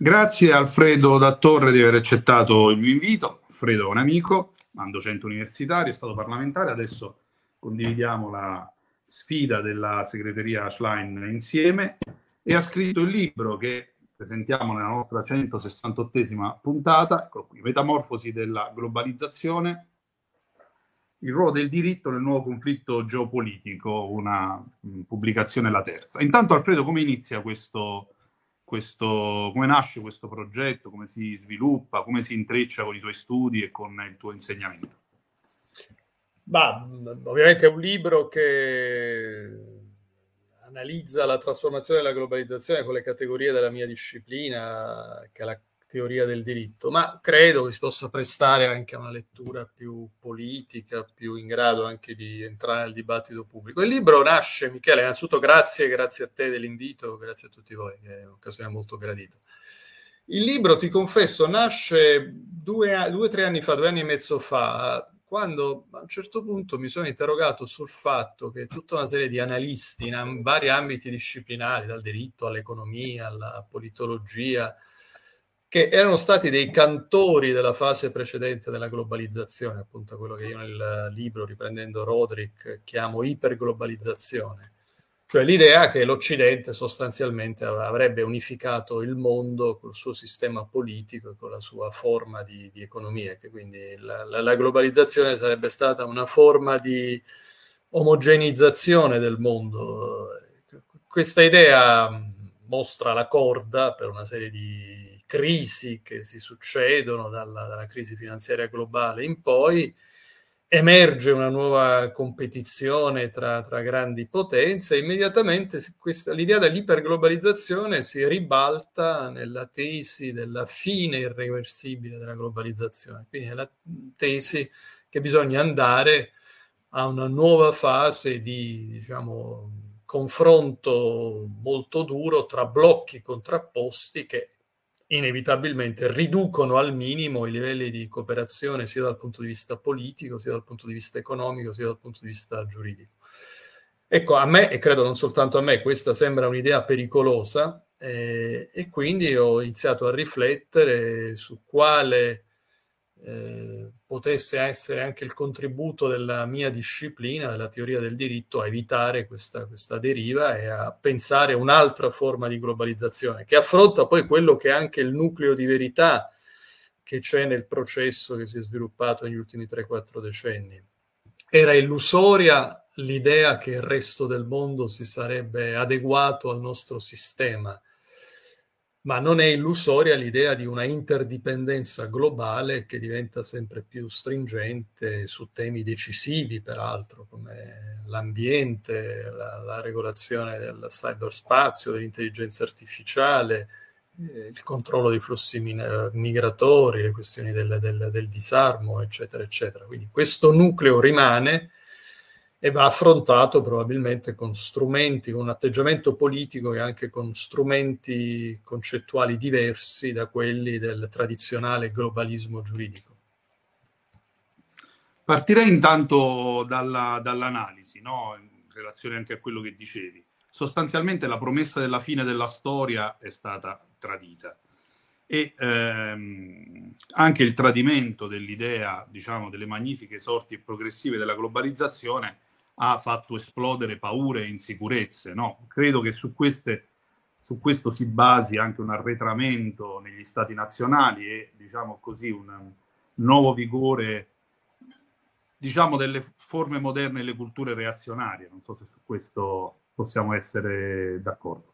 Grazie Alfredo da Torre di aver accettato il mio invito. Alfredo è un amico, è un docente universitario, è stato parlamentare, adesso condividiamo la sfida della segreteria Schlein insieme e ha scritto il libro che presentiamo nella nostra 168esima puntata, ecco qui, Metamorfosi della globalizzazione, il ruolo del diritto nel nuovo conflitto geopolitico, una pubblicazione la terza. Intanto Alfredo, come inizia come nasce questo progetto, come si sviluppa, come si intreccia con i tuoi studi e con il tuo insegnamento? Ovviamente è un libro che analizza la trasformazione della globalizzazione con le categorie della mia disciplina, che è la teoria del diritto, ma credo che si possa prestare anche a una lettura più politica, più in grado anche di entrare nel dibattito pubblico. Il libro nasce, Michele, innanzitutto grazie a te dell'invito, grazie a tutti voi, che è un'occasione molto gradita. Il libro, ti confesso, nasce 2 anni fa, 2 anni e mezzo fa, quando a un certo punto mi sono interrogato sul fatto che tutta una serie di analisti in vari ambiti disciplinari, dal diritto all'economia, alla politologia, che erano stati dei cantori della fase precedente della globalizzazione, appunto quello che io nel libro, riprendendo Roderick, chiamo iperglobalizzazione. Cioè l'idea che l'Occidente sostanzialmente avrebbe unificato il mondo col suo sistema politico e con la sua forma di economia, che quindi la globalizzazione sarebbe stata una forma di omogeneizzazione del mondo. Questa idea mostra la corda per una serie di crisi che si succedono dalla crisi finanziaria globale in poi. Emerge una nuova competizione tra grandi potenze e immediatamente l'idea dell'iperglobalizzazione si ribalta nella tesi della fine irreversibile della globalizzazione. Quindi è la tesi che bisogna andare a una nuova fase di, diciamo, confronto molto duro tra blocchi contrapposti che inevitabilmente riducono al minimo i livelli di cooperazione sia dal punto di vista politico, sia dal punto di vista economico, sia dal punto di vista giuridico. Ecco, a me, e credo non soltanto a me, questa sembra un'idea pericolosa e quindi ho iniziato a riflettere su quale potesse essere anche il contributo della mia disciplina, della teoria del diritto, a evitare questa deriva e a pensare un'altra forma di globalizzazione, che affronta poi quello che è anche il nucleo di verità che c'è nel processo che si è sviluppato negli ultimi 3-4 decenni. Era illusoria l'idea che il resto del mondo si sarebbe adeguato al nostro sistema, ma non è illusoria l'idea di una interdipendenza globale che diventa sempre più stringente su temi decisivi, peraltro, come l'ambiente, la regolazione del cyberspazio, dell'intelligenza artificiale, il controllo dei flussi migratori, le questioni del disarmo, eccetera, eccetera. Quindi questo nucleo rimane e va affrontato probabilmente con strumenti, con un atteggiamento politico e anche con strumenti concettuali diversi da quelli del tradizionale globalismo giuridico. Partirei intanto dall'analisi, no? In relazione anche a quello che dicevi. Sostanzialmente la promessa della fine della storia è stata tradita e anche il tradimento dell'idea, diciamo, delle magnifiche sorti progressive della globalizzazione ha fatto esplodere paure e insicurezze, no? Credo che su questo si basi anche un arretramento negli stati nazionali e, diciamo così, un nuovo vigore, diciamo, delle forme moderne e le culture reazionarie. Non so se su questo possiamo essere d'accordo.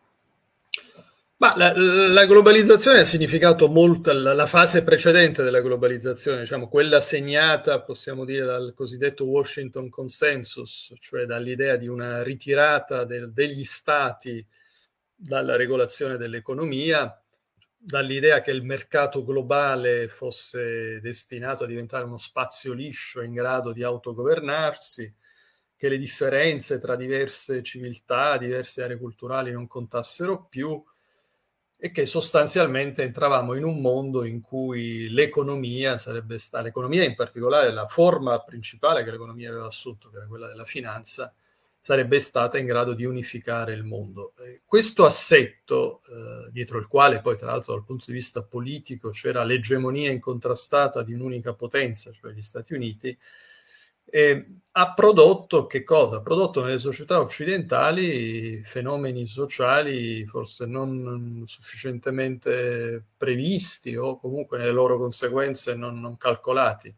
Ma la globalizzazione ha significato molto la fase precedente della globalizzazione, diciamo quella segnata, possiamo dire, dal cosiddetto Washington Consensus, cioè dall'idea di una ritirata degli stati dalla regolazione dell'economia, dall'idea che il mercato globale fosse destinato a diventare uno spazio liscio in grado di autogovernarsi, che le differenze tra diverse civiltà, diverse aree culturali non contassero più, e che sostanzialmente entravamo in un mondo in cui l'economia sarebbe l'economia in particolare, la forma principale che l'economia aveva assunto, che era quella della finanza, sarebbe stata in grado di unificare il mondo. Questo assetto, dietro il quale poi tra l'altro dal punto di vista politico c'era l'egemonia incontrastata di un'unica potenza, cioè gli Stati Uniti, ha prodotto che cosa? Ha prodotto nelle società occidentali fenomeni sociali forse non sufficientemente previsti o comunque nelle loro conseguenze non calcolati.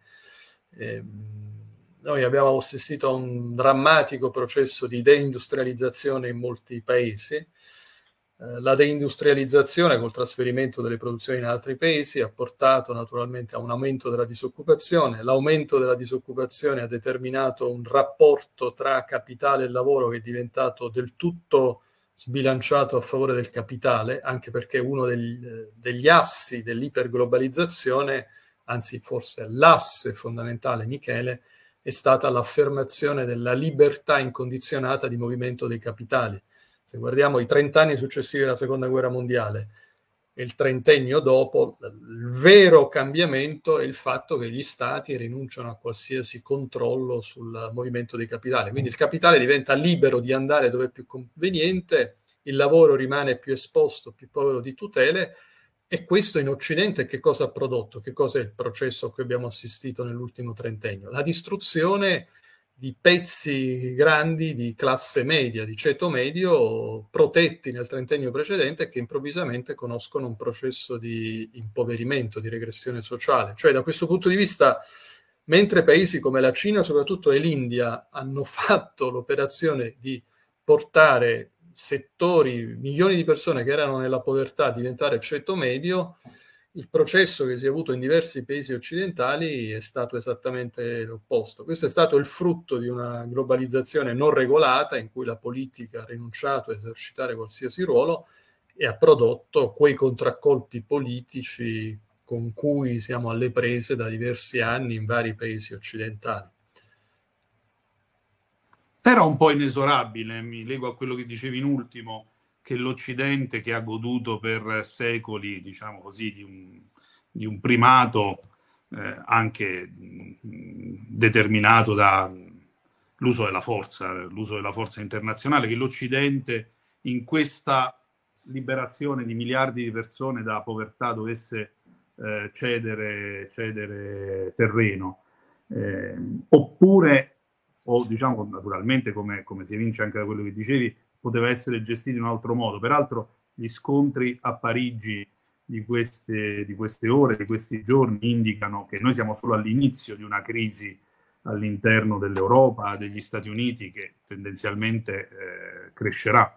Noi abbiamo assistito a un drammatico processo di deindustrializzazione in molti paesi. La deindustrializzazione col trasferimento delle produzioni in altri paesi ha portato naturalmente a un aumento della disoccupazione. L'aumento della disoccupazione ha determinato un rapporto tra capitale e lavoro che è diventato del tutto sbilanciato a favore del capitale, anche perché uno degli assi dell'iperglobalizzazione, anzi forse l'asse fondamentale, Michele, è stata l'affermazione della libertà incondizionata di movimento dei capitali. Se guardiamo i 30 anni successivi alla Seconda Guerra Mondiale e il trentennio dopo, il vero cambiamento è il fatto che gli stati rinunciano a qualsiasi controllo sul movimento dei capitali. Quindi il capitale diventa libero di andare dove è più conveniente, il lavoro rimane più esposto, più povero di tutele. E questo in Occidente che cosa ha prodotto? Che cosa è il processo a cui abbiamo assistito nell'ultimo trentennio? La distruzione di pezzi grandi di classe media, di ceto medio, protetti nel trentennio precedente, che improvvisamente conoscono un processo di impoverimento, di regressione sociale. Cioè, da questo punto di vista, mentre paesi come la Cina, soprattutto, e l'India hanno fatto l'operazione di portare settori, milioni di persone che erano nella povertà a diventare ceto medio, il processo che si è avuto in diversi paesi occidentali è stato esattamente l'opposto. Questo è stato il frutto di una globalizzazione non regolata in cui la politica ha rinunciato a esercitare qualsiasi ruolo e ha prodotto quei contraccolpi politici con cui siamo alle prese da diversi anni in vari paesi occidentali. Era un po' inesorabile, mi lego a quello che dicevi in ultimo, che l'Occidente, che ha goduto per secoli, diciamo così, di un primato anche determinato dall'uso della forza internazionale, che l'Occidente in questa liberazione di miliardi di persone da povertà dovesse cedere terreno, oppure, o diciamo naturalmente come si evince anche da quello che dicevi, poteva essere gestito in un altro modo. Peraltro gli scontri a Parigi di queste ore, di questi giorni, indicano che noi siamo solo all'inizio di una crisi all'interno dell'Europa, degli Stati Uniti, che tendenzialmente crescerà.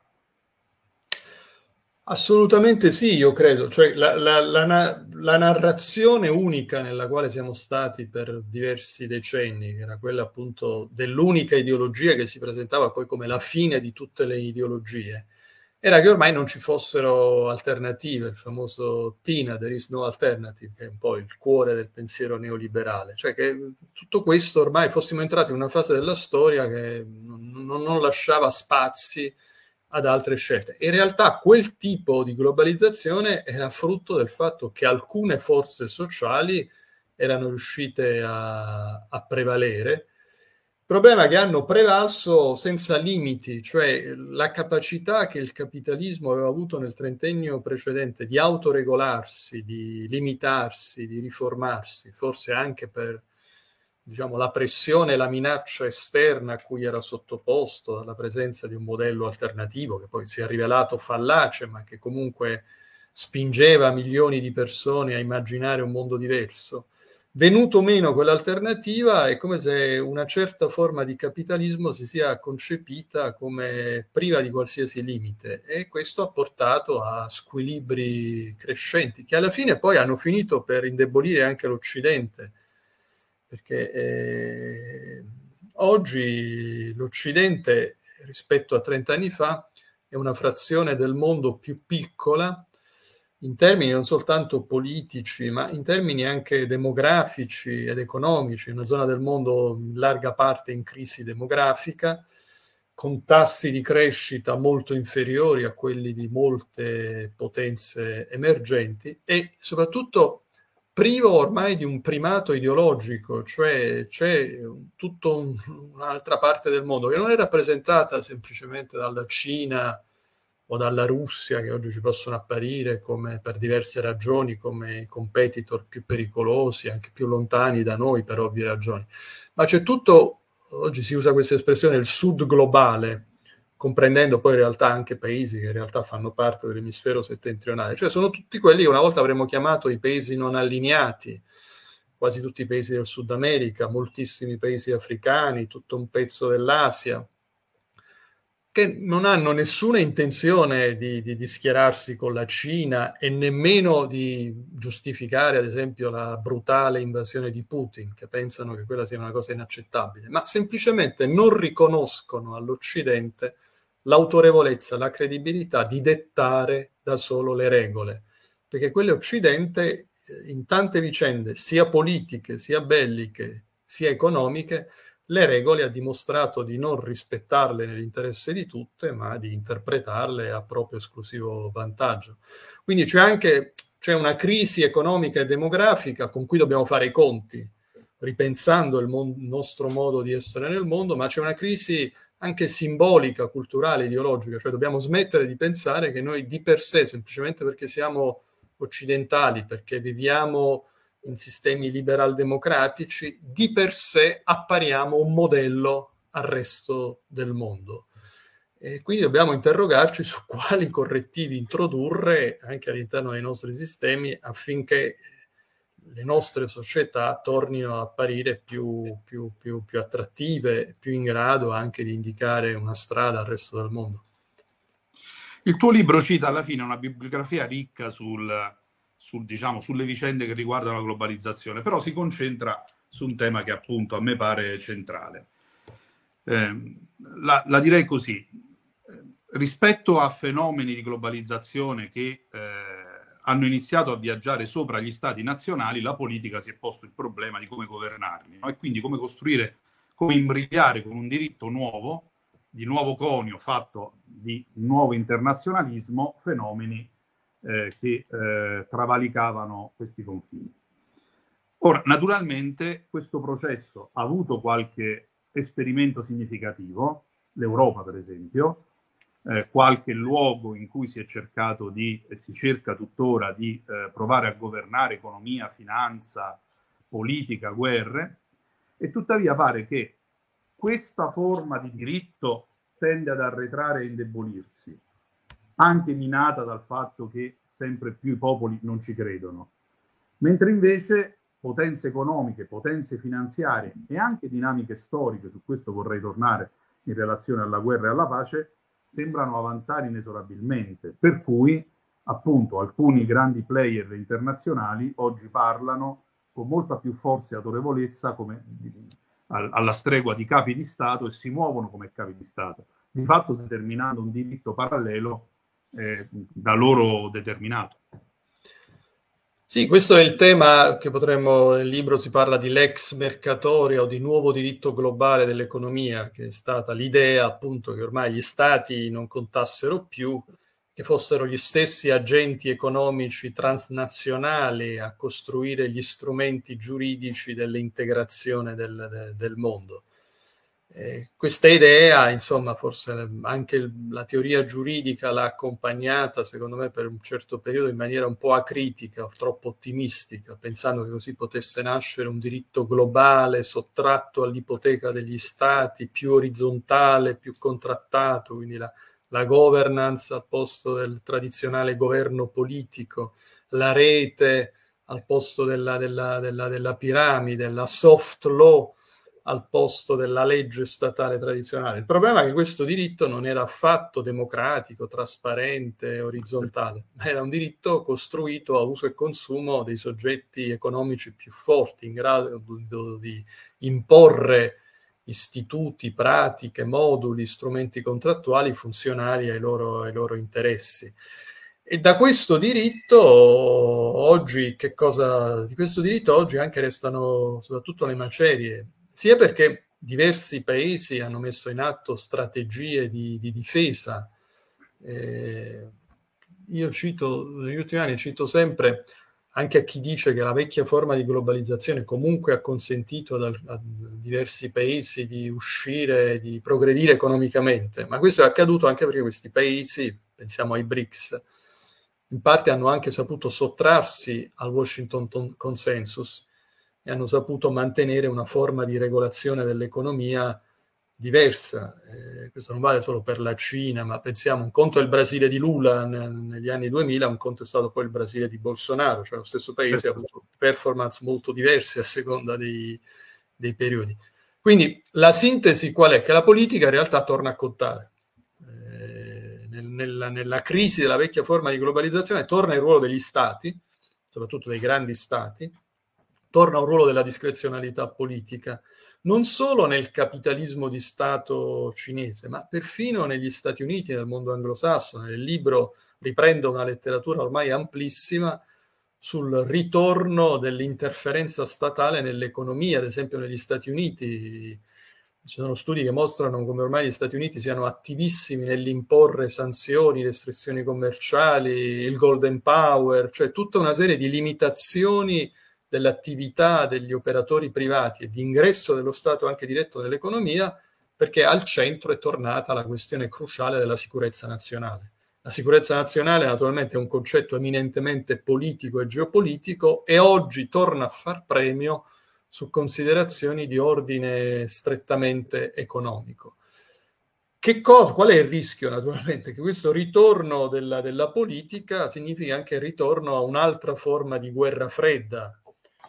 Assolutamente sì, io credo. Cioè, la narrazione unica nella quale siamo stati per diversi decenni, che era quella appunto dell'unica ideologia che si presentava poi come la fine di tutte le ideologie, era che ormai non ci fossero alternative, il famoso TINA, there is no alternative, che è un po' il cuore del pensiero neoliberale. Cioè che tutto questo ormai fossimo entrati in una fase della storia che non lasciava spazi ad altre scelte. In realtà quel tipo di globalizzazione era frutto del fatto che alcune forze sociali erano riuscite a prevalere. Il problema è che hanno prevalso senza limiti, cioè la capacità che il capitalismo aveva avuto nel trentennio precedente di autoregolarsi, di limitarsi, di riformarsi, forse anche per diciamo, la pressione e la minaccia esterna a cui era sottoposto dalla presenza di un modello alternativo che poi si è rivelato fallace, ma che comunque spingeva milioni di persone a immaginare un mondo diverso. Venuto meno quell'alternativa, è come se una certa forma di capitalismo si sia concepita come priva di qualsiasi limite, e questo ha portato a squilibri crescenti che alla fine poi hanno finito per indebolire anche l'Occidente, perché oggi l'Occidente rispetto a 30 anni fa è una frazione del mondo più piccola in termini non soltanto politici, ma in termini anche demografici ed economici, una zona del mondo in larga parte in crisi demografica, con tassi di crescita molto inferiori a quelli di molte potenze emergenti e soprattutto privo ormai di un primato ideologico, cioè c'è tutta un'altra parte del mondo che non è rappresentata semplicemente dalla Cina o dalla Russia, che oggi ci possono apparire come, per diverse ragioni, come competitor più pericolosi, anche più lontani da noi per ovvie ragioni. Ma c'è tutto, oggi si usa questa espressione, il sud globale, comprendendo poi in realtà anche paesi che in realtà fanno parte dell'emisfero settentrionale, cioè sono tutti quelli che una volta avremmo chiamato i paesi non allineati, quasi tutti i paesi del Sud America, moltissimi paesi africani, tutto un pezzo dell'Asia, che non hanno nessuna intenzione di schierarsi con la Cina e nemmeno di giustificare, ad esempio, la brutale invasione di Putin, che pensano che quella sia una cosa inaccettabile, ma semplicemente non riconoscono all'Occidente l'autorevolezza, la credibilità di dettare da solo le regole, perché quell'Occidente in tante vicende, sia politiche, sia belliche, sia economiche, le regole ha dimostrato di non rispettarle nell'interesse di tutte, ma di interpretarle a proprio esclusivo vantaggio. Quindi c'è una crisi economica e demografica con cui dobbiamo fare i conti, ripensando il nostro modo di essere nel mondo, ma c'è una crisi anche simbolica, culturale, ideologica, cioè dobbiamo smettere di pensare che noi di per sé, semplicemente perché siamo occidentali, perché viviamo in sistemi liberal-democratici, di per sé appariamo un modello al resto del mondo. E quindi dobbiamo interrogarci su quali correttivi introdurre anche all'interno dei nostri sistemi affinché le nostre società tornino a apparire più attrattive, più in grado anche di indicare una strada al resto del mondo. Il tuo libro cita alla fine una bibliografia ricca diciamo, sulle vicende che riguardano la globalizzazione, però si concentra su un tema che appunto a me pare centrale. La direi così: rispetto a fenomeni di globalizzazione che hanno iniziato a viaggiare sopra gli stati nazionali, la politica si è posto il problema di come governarli, no? E quindi come costruire, come imbrigliare con un diritto nuovo, di nuovo conio, fatto di nuovo internazionalismo, fenomeni che travalicavano questi confini. Ora, naturalmente, questo processo ha avuto qualche esperimento significativo, l'Europa per esempio, qualche luogo in cui si è cercato e si cerca tuttora di provare a governare economia, finanza, politica, guerre, e tuttavia pare che questa forma di diritto tende ad arretrare e indebolirsi, anche minata dal fatto che sempre più i popoli non ci credono, mentre invece potenze economiche, potenze finanziarie e anche dinamiche storiche, su questo vorrei tornare in relazione alla guerra e alla pace, sembrano avanzare inesorabilmente, per cui appunto alcuni grandi player internazionali oggi parlano con molta più forza e autorevolezza come alla stregua di capi di Stato, e si muovono come capi di Stato, di fatto determinando un diritto parallelo da loro determinato. Sì, questo è il tema che nel libro si parla di lex mercatoria o di nuovo diritto globale dell'economia, che è stata l'idea appunto che ormai gli stati non contassero più, che fossero gli stessi agenti economici transnazionali a costruire gli strumenti giuridici dell'integrazione del mondo. Questa idea, insomma, forse anche la teoria giuridica l'ha accompagnata, secondo me, per un certo periodo in maniera un po' acritica o troppo ottimistica, pensando che così potesse nascere un diritto globale sottratto all'ipoteca degli stati, più orizzontale, più contrattato, quindi la governance al posto del tradizionale governo politico, la rete al posto della piramide, la soft law al posto della legge statale tradizionale. Il problema è che questo diritto non era affatto democratico, trasparente, orizzontale, ma era un diritto costruito a uso e consumo dei soggetti economici più forti, in grado di imporre istituti, pratiche, moduli, strumenti contrattuali funzionali ai loro interessi. E da questo diritto oggi, di questo diritto oggi anche restano soprattutto le macerie, sia perché diversi paesi hanno messo in atto strategie di difesa. Io negli ultimi anni cito sempre anche a chi dice che la vecchia forma di globalizzazione comunque ha consentito a diversi paesi di uscire, di progredire economicamente, ma questo è accaduto anche perché questi paesi, pensiamo ai BRICS, in parte hanno anche saputo sottrarsi al Washington Consensus e hanno saputo mantenere una forma di regolazione dell'economia diversa. Questo non vale solo per la Cina, ma pensiamo, un conto è il Brasile di Lula negli anni 2000, un conto è stato poi il Brasile di Bolsonaro, cioè lo stesso paese ha avuto performance molto diverse a seconda dei periodi. Quindi la sintesi qual è? Che la politica in realtà torna a contare. Nella crisi della vecchia forma di globalizzazione torna il ruolo degli stati, soprattutto dei grandi stati, torna un ruolo della discrezionalità politica, non solo nel capitalismo di Stato cinese, ma perfino negli Stati Uniti, nel mondo anglosassone. Nel libro riprendo una letteratura ormai amplissima sul ritorno dell'interferenza statale nell'economia, ad esempio negli Stati Uniti. Ci sono studi che mostrano come ormai gli Stati Uniti siano attivissimi nell'imporre sanzioni, restrizioni commerciali, il Golden Power, cioè tutta una serie di limitazioni dell'attività degli operatori privati e di ingresso dello Stato anche diretto nell'economia, perché al centro è tornata la questione cruciale della sicurezza nazionale. La sicurezza nazionale naturalmente è un concetto eminentemente politico e geopolitico e oggi torna a far premio su considerazioni di ordine strettamente economico. Qual è il rischio, naturalmente? Che questo ritorno della politica significa anche il ritorno a un'altra forma di guerra fredda.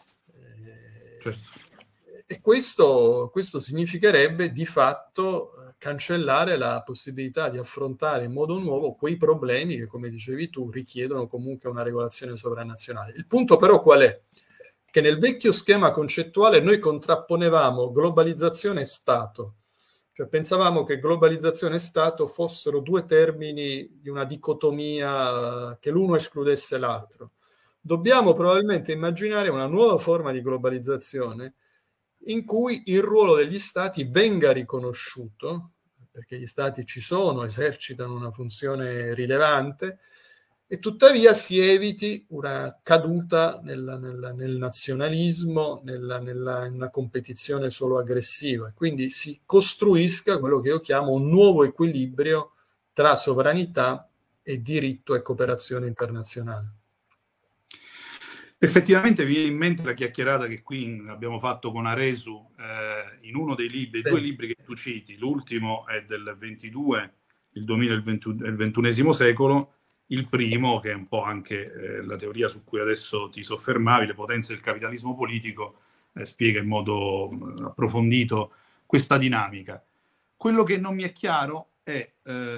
E questo significherebbe di fatto cancellare la possibilità di affrontare in modo nuovo quei problemi che, come dicevi tu, richiedono comunque una regolazione sovranazionale. Il punto però qual è? Che nel vecchio schema concettuale noi contrapponevamo globalizzazione e Stato. Cioè pensavamo che globalizzazione e Stato fossero due termini di una dicotomia, che l'uno escludesse l'altro. Dobbiamo probabilmente immaginare una nuova forma di globalizzazione in cui il ruolo degli Stati venga riconosciuto, perché gli Stati ci sono, esercitano una funzione rilevante, e tuttavia si eviti una caduta nel nazionalismo, in una competizione solo aggressiva. Quindi si costruisca quello che io chiamo un nuovo equilibrio tra sovranità e diritto e cooperazione internazionale. Effettivamente mi viene in mente la chiacchierata che qui abbiamo fatto con Aresu in uno dei libri, sì. Due libri che tu citi. L'ultimo è del 22, il 2000 e il XXI secolo. Il primo, che è un po' anche la teoria su cui adesso ti soffermavi, le potenze del capitalismo politico, spiega in modo approfondito questa dinamica. Quello che non mi è chiaro è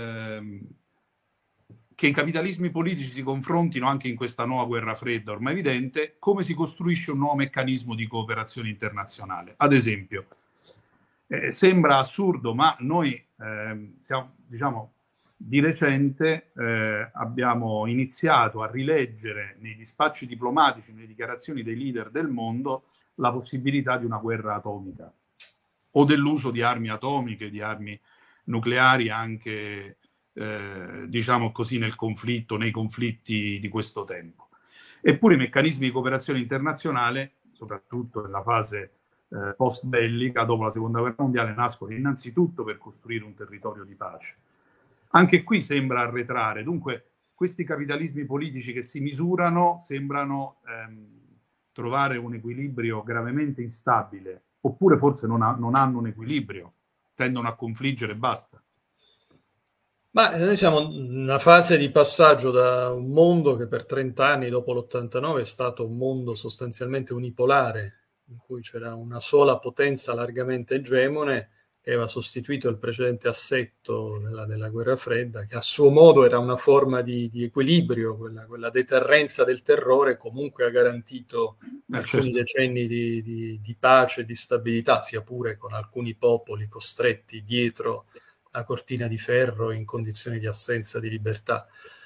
che i capitalismi politici si confrontino anche in questa nuova guerra fredda, ormai evidente, come si costruisce un nuovo meccanismo di cooperazione internazionale. Ad esempio, sembra assurdo, ma noi siamo, diciamo, di recente abbiamo iniziato a rileggere nei dispacci diplomatici, nelle dichiarazioni dei leader del mondo, la possibilità di una guerra atomica o dell'uso di armi atomiche, di armi nucleari anche diciamo così nei conflitti di questo tempo. Eppure i meccanismi di cooperazione internazionale, soprattutto nella fase post bellica, dopo la seconda guerra mondiale, nascono innanzitutto per costruire un territorio di pace. Anche qui sembra arretrare, dunque questi capitalismi politici che si misurano sembrano trovare un equilibrio gravemente instabile, oppure forse non hanno un equilibrio, tendono a confliggere e basta. Ma noi siamo in una fase di passaggio da un mondo che per 30 anni dopo l'89 è stato un mondo sostanzialmente unipolare, in cui c'era una sola potenza largamente egemone che aveva sostituito il precedente assetto della guerra fredda, che a suo modo era una forma di equilibrio, quella deterrenza del terrore comunque ha garantito alcuni decenni di pace e di stabilità, sia pure con alcuni popoli costretti dietro la cortina di ferro in condizioni di assenza di libertà.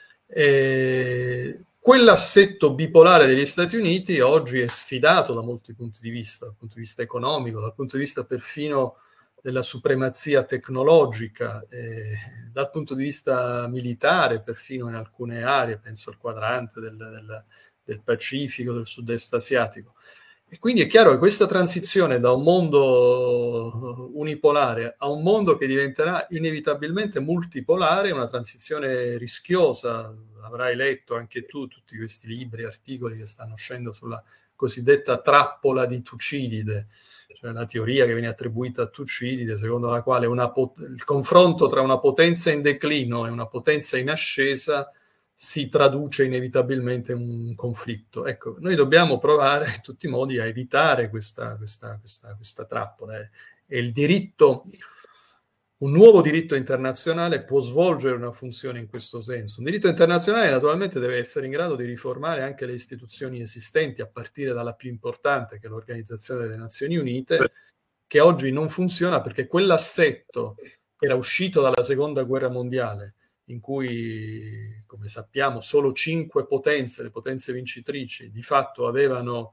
Quell'assetto bipolare degli Stati Uniti oggi è sfidato da molti punti di vista, dal punto di vista economico, dal punto di vista perfino della supremazia tecnologica, dal punto di vista militare, perfino in alcune aree, penso al quadrante del Pacifico, del sud-est asiatico. E quindi è chiaro che questa transizione da un mondo unipolare a un mondo che diventerà inevitabilmente multipolare è una transizione rischiosa. Avrai letto anche tu tutti questi libri, articoli che stanno uscendo sulla cosiddetta trappola di Tucidide, cioè la teoria che viene attribuita a Tucidide, secondo la quale il confronto tra una potenza in declino e una potenza in ascesa si traduce inevitabilmente in un conflitto. Ecco, noi dobbiamo provare in tutti i modi a evitare questa trappola. E il diritto, un nuovo diritto internazionale può svolgere una funzione in questo senso. Un diritto internazionale naturalmente deve essere in grado di riformare anche le istituzioni esistenti, a partire dalla più importante, che è l'Organizzazione delle Nazioni Unite, che oggi non funziona perché quell'assetto che era uscito dalla Seconda Guerra Mondiale, in cui, come sappiamo, solo 5 potenze, le potenze vincitrici, di fatto avevano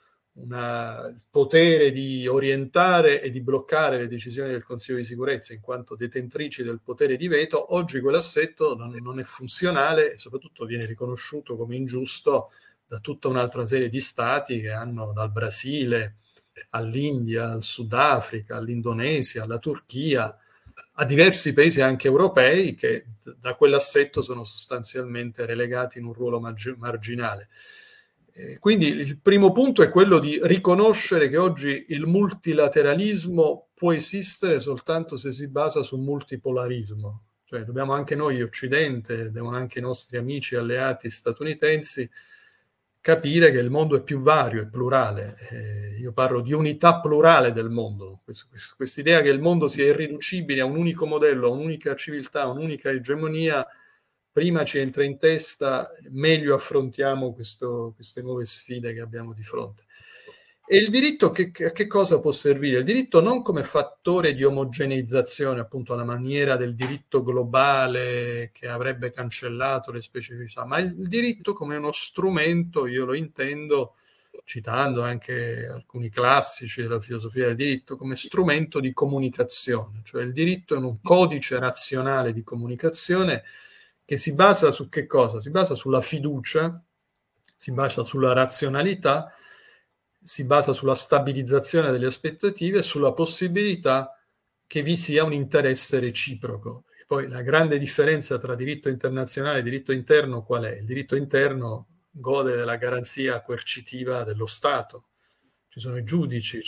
il potere di orientare e di bloccare le decisioni del Consiglio di sicurezza in quanto detentrici del potere di veto. Oggi quell'assetto non è funzionale e soprattutto viene riconosciuto come ingiusto da tutta un'altra serie di stati che hanno, dal Brasile all'India, al Sudafrica, all'Indonesia, alla Turchia, a diversi paesi anche europei che da quell'assetto sono sostanzialmente relegati in un ruolo marginale. Quindi il primo punto è quello di riconoscere che oggi il multilateralismo può esistere soltanto se si basa sul multipolarismo. Cioè dobbiamo anche noi, Occidente, devono anche i nostri amici alleati statunitensi capire che il mondo è più vario e plurale. Io parlo di unità plurale del mondo. Questa idea che il mondo sia irriducibile a un unico modello, a un'unica civiltà, a un'unica egemonia, prima ci entra in testa, meglio affrontiamo queste nuove sfide che abbiamo di fronte. E il diritto a che cosa può servire? Il diritto non come fattore di omogeneizzazione, appunto alla maniera del diritto globale che avrebbe cancellato le specificità, ma il diritto come uno strumento, io lo intendo, citando anche alcuni classici della filosofia del diritto, come strumento di comunicazione. Cioè il diritto è un codice razionale di comunicazione che si basa su che cosa? Si basa sulla fiducia, si basa sulla razionalità, si basa sulla stabilizzazione delle aspettative e sulla possibilità che vi sia un interesse reciproco. E poi la grande differenza tra diritto internazionale e diritto interno qual è? Il diritto interno gode della garanzia coercitiva dello Stato. Ci sono i giudici,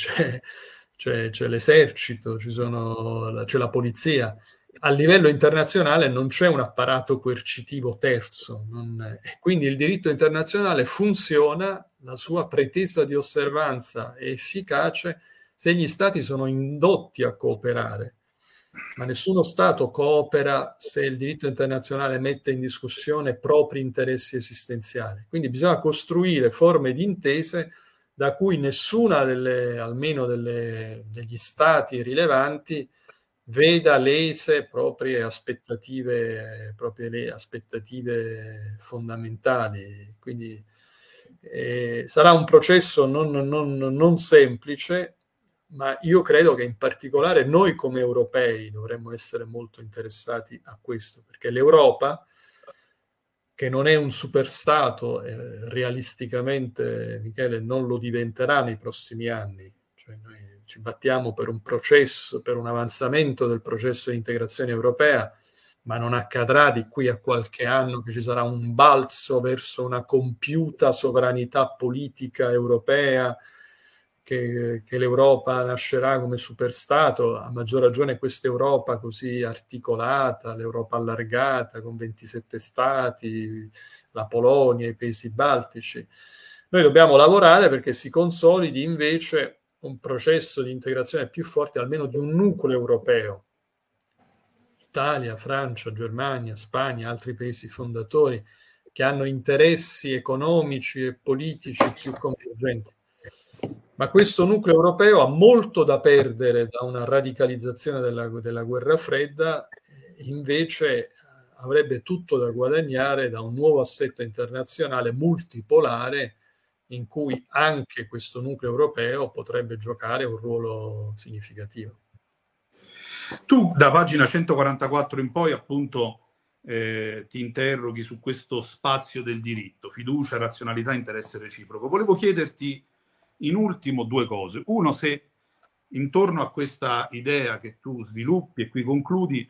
c'è l'esercito, c'è la polizia. A livello internazionale non c'è un apparato coercitivo terzo, quindi il diritto internazionale funziona, la sua pretesa di osservanza è efficace se gli stati sono indotti a cooperare, ma nessuno Stato coopera se il diritto internazionale mette in discussione propri interessi esistenziali. Quindi bisogna costruire forme di intese da cui nessuna almeno degli stati rilevanti veda lese proprie aspettative fondamentali. Quindi sarà un processo non semplice, ma io credo che in particolare noi come europei dovremmo essere molto interessati a questo, perché l'Europa, che non è un superstato, realisticamente, Michele, non lo diventerà nei prossimi anni. Cioè noi ci battiamo per un processo, per un avanzamento del processo di integrazione europea, ma non accadrà di qui a qualche anno che ci sarà un balzo verso una compiuta sovranità politica europea, che l'Europa nascerà come superstato, a maggior ragione questa Europa così articolata, l'Europa allargata con 27 stati, la Polonia, i paesi baltici. Noi dobbiamo lavorare perché si consolidi invece un processo di integrazione più forte, almeno di un nucleo europeo. Italia, Francia, Germania, Spagna, altri paesi fondatori che hanno interessi economici e politici più convergenti. Ma questo nucleo europeo ha molto da perdere da una radicalizzazione della guerra fredda, invece avrebbe tutto da guadagnare da un nuovo assetto internazionale multipolare in cui anche questo nucleo europeo potrebbe giocare un ruolo significativo. Tu da pagina 144 in poi appunto ti interroghi su questo spazio del diritto, fiducia, razionalità, interesse reciproco. Volevo chiederti in ultimo due cose. Uno, se intorno a questa idea che tu sviluppi e qui concludi,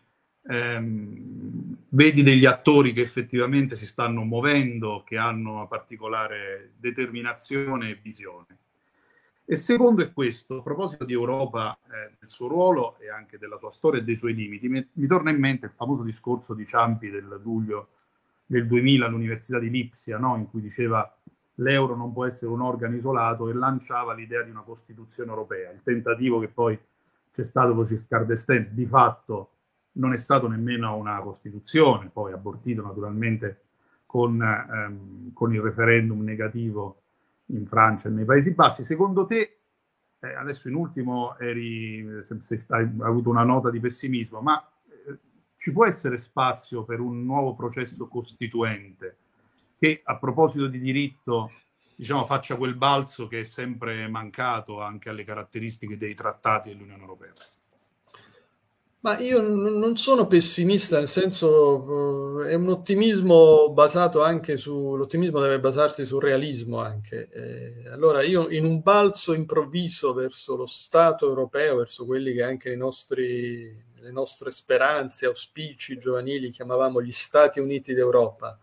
vedi degli attori che effettivamente si stanno muovendo, che hanno una particolare determinazione e visione. E secondo è questo, a proposito di Europa, del suo ruolo e anche della sua storia e dei suoi limiti, mi torna in mente il famoso discorso di Ciampi del luglio del 2000 all'Università di Lipsia, no? In cui diceva l'euro non può essere un organo isolato e lanciava l'idea di una Costituzione europea. Il tentativo che poi c'è stato con Giscard d'Estaing di fatto non è stato nemmeno una Costituzione, poi abortito naturalmente con il referendum negativo in Francia e nei Paesi Bassi. Secondo te, adesso in ultimo hai avuto una nota di pessimismo, ma ci può essere spazio per un nuovo processo costituente che, a proposito di diritto, diciamo, faccia quel balzo che è sempre mancato anche alle caratteristiche dei trattati dell'Unione Europea? Ma io non sono pessimista, nel senso è un ottimismo basato anche l'ottimismo deve basarsi sul realismo anche. Allora io in un balzo improvviso verso lo Stato europeo, verso quelli che anche le nostre speranze, auspici giovanili chiamavamo gli Stati Uniti d'Europa,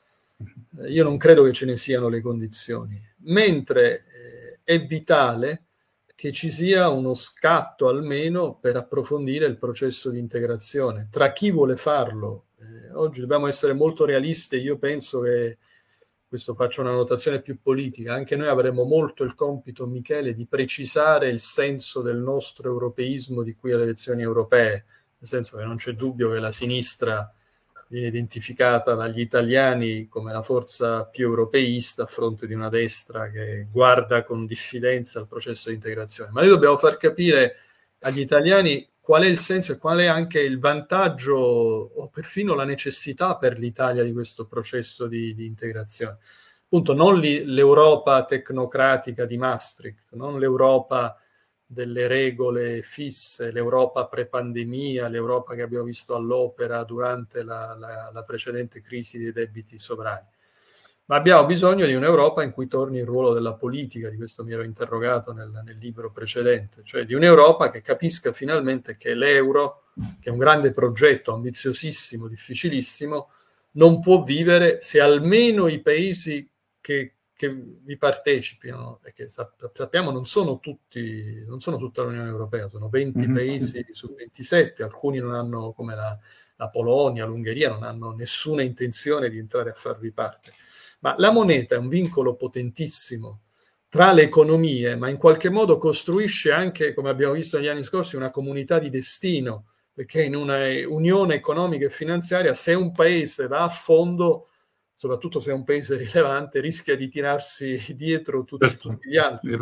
io non credo che ce ne siano le condizioni, mentre è vitale che ci sia uno scatto almeno per approfondire il processo di integrazione. Tra chi vuole farlo, oggi dobbiamo essere molto realisti, io penso che, questo faccio una notazione più politica, anche noi avremo molto il compito, Michele, di precisare il senso del nostro europeismo di qui alle elezioni europee, nel senso che non c'è dubbio che la sinistra viene identificata dagli italiani come la forza più europeista a fronte di una destra che guarda con diffidenza al processo di integrazione. Ma noi dobbiamo far capire agli italiani qual è il senso e qual è anche il vantaggio o perfino la necessità per l'Italia di questo processo di integrazione. Appunto, non l'Europa tecnocratica di Maastricht, non l'Europa delle regole fisse, l'Europa pre-pandemia, l'Europa che abbiamo visto all'opera durante la precedente crisi dei debiti sovrani. Ma abbiamo bisogno di un'Europa in cui torni il ruolo della politica, di questo mi ero interrogato nel libro precedente, cioè di un'Europa che capisca finalmente che l'euro, che è un grande progetto ambiziosissimo, difficilissimo, non può vivere se almeno i paesi che vi partecipino, perché sappiamo non sono tutta l'Unione Europea, sono 20 paesi su 27, alcuni non hanno, come la Polonia, l'Ungheria, non hanno nessuna intenzione di entrare a farvi parte. Ma la moneta è un vincolo potentissimo tra le economie, ma in qualche modo costruisce anche, come abbiamo visto negli anni scorsi, una comunità di destino, perché in una unione economica e finanziaria, se un paese va a fondo, soprattutto se è un paese rilevante, rischia di tirarsi dietro tutti gli altri.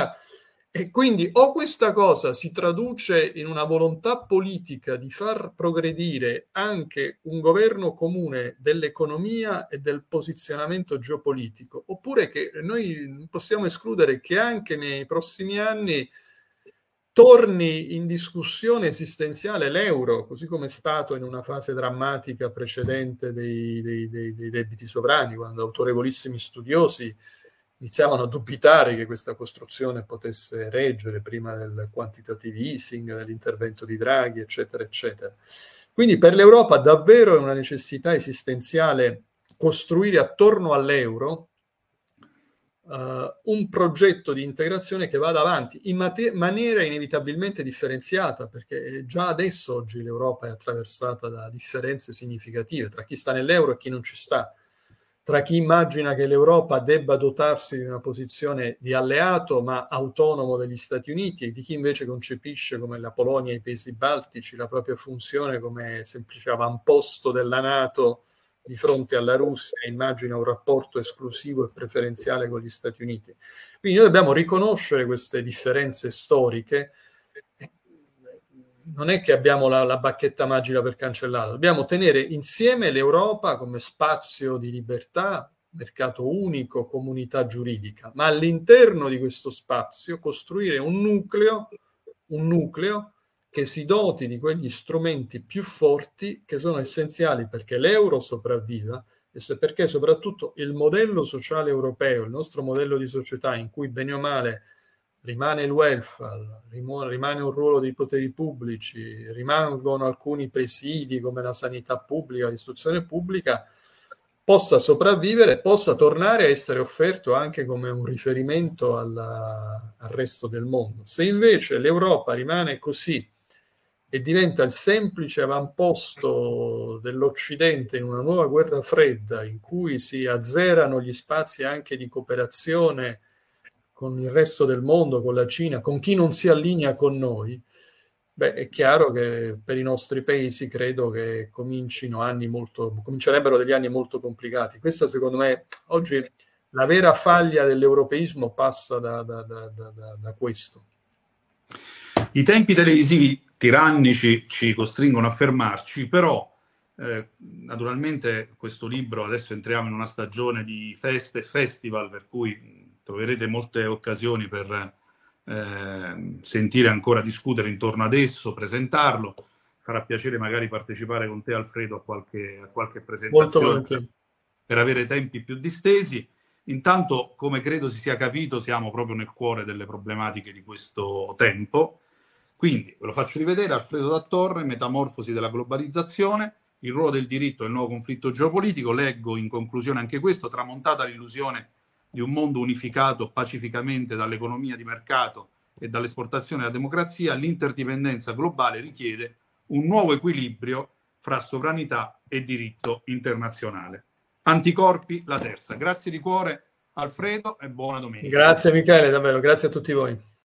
E quindi o questa cosa si traduce in una volontà politica di far progredire anche un governo comune dell'economia e del posizionamento geopolitico, oppure che noi possiamo escludere che anche nei prossimi anni torni in discussione esistenziale l'euro, così come è stato in una fase drammatica precedente dei debiti sovrani, quando autorevolissimi studiosi iniziavano a dubitare che questa costruzione potesse reggere prima del quantitative easing, dell'intervento di Draghi, eccetera, eccetera. Quindi per l'Europa davvero è una necessità esistenziale costruire attorno all'euro un progetto di integrazione che vada avanti in maniera inevitabilmente differenziata, perché già adesso oggi l'Europa è attraversata da differenze significative tra chi sta nell'euro e chi non ci sta, tra chi immagina che l'Europa debba dotarsi di una posizione di alleato ma autonomo degli Stati Uniti e di chi invece concepisce, come la Polonia e i paesi baltici, la propria funzione come semplice avamposto della NATO di fronte alla Russia e immagina un rapporto esclusivo e preferenziale con gli Stati Uniti. Quindi noi dobbiamo riconoscere queste differenze storiche. Non è che abbiamo la bacchetta magica per cancellarla, dobbiamo tenere insieme l'Europa come spazio di libertà, mercato unico, comunità giuridica, ma all'interno di questo spazio costruire un nucleo che si doti di quegli strumenti più forti che sono essenziali perché l'euro sopravviva e perché soprattutto il modello sociale europeo, il nostro modello di società in cui bene o male rimane il welfare, rimane un ruolo dei poteri pubblici, rimangono alcuni presidi come la sanità pubblica, l'istruzione pubblica, possa sopravvivere, possa tornare a essere offerto anche come un riferimento al resto del mondo. Se invece l'Europa rimane così e diventa il semplice avamposto dell'Occidente in una nuova guerra fredda in cui si azzerano gli spazi anche di cooperazione con il resto del mondo, con la Cina, con chi non si allinea con noi, beh, è chiaro che per i nostri paesi credo che comincerebbero degli anni molto complicati. Questa, secondo me, oggi la vera faglia dell'europeismo passa da questo. I tempi televisivi tirannici ci costringono a fermarci, però naturalmente questo libro, adesso entriamo in una stagione di feste e festival, per cui troverete molte occasioni per sentire ancora discutere intorno ad esso, presentarlo. Farà piacere magari partecipare con te, Alfredo, a qualche presentazione per avere tempi più distesi. Intanto, come credo si sia capito, siamo proprio nel cuore delle problematiche di questo tempo. Quindi ve lo faccio rivedere: Alfredo da Torre, Metamorfosi della globalizzazione, il ruolo del diritto e il nuovo conflitto geopolitico. Leggo in conclusione anche questo: tramontata l'illusione di un mondo unificato pacificamente dall'economia di mercato e dall'esportazione alla democrazia, l'interdipendenza globale richiede un nuovo equilibrio fra sovranità e diritto internazionale. Anticorpi, la terza. Grazie di cuore, Alfredo, e buona domenica. Grazie Michele, davvero, grazie a tutti voi.